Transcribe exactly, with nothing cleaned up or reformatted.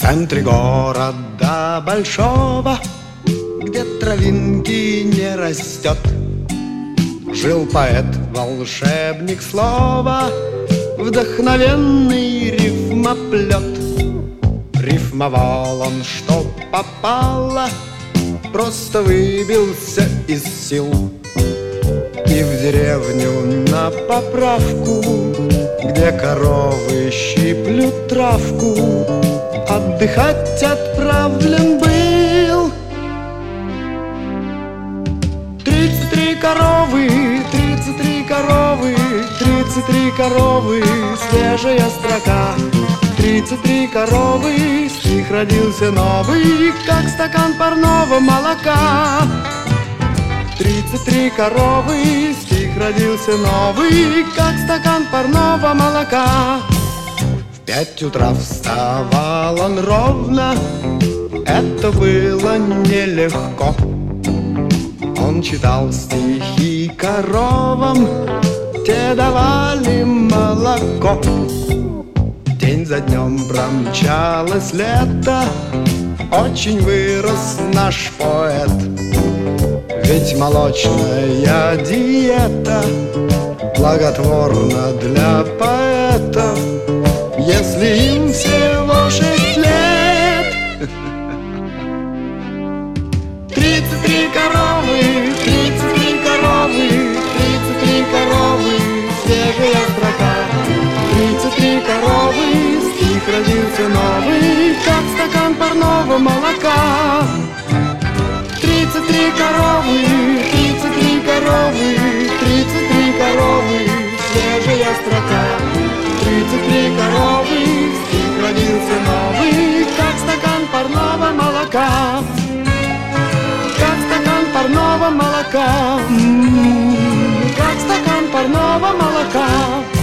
центре города большого, где травинки не растет, жил поэт, волшебник слова, вдохновенный рифмоплет. Рифмовал он, что попало, просто выбился из сил. И в деревню на поправку, где коровы щиплют травку, отдыхать отправлен был. Тридцать три коровы, тридцать три коровы, тридцать три коровы, свежая строка. Тридцать три коровы, стих родился новый, как стакан парного молока. Тридцать три коровы, стих родился новый, как стакан парного молока. В пять утра вставал он ровно, это было нелегко. Он читал стихи коровам, те давали молоко. День за днем промчалось лето, очень вырос наш поэт. Ведь молочная диета благотворна для поэтов, если им всего шесть лет. Тридцать три коровы, тридцать три коровы, тридцать три коровы, свежая строка. Тридцать три коровы, стих родился новый, как стакан парного молока. Тридцать три коровы, тридцать три коровы, тридцать три коровы, свежая строка. Тридцать три коровы, стих родился новый, как стакан парного молока. Как стакан парного молока, м-м-м, как стакан парного молока.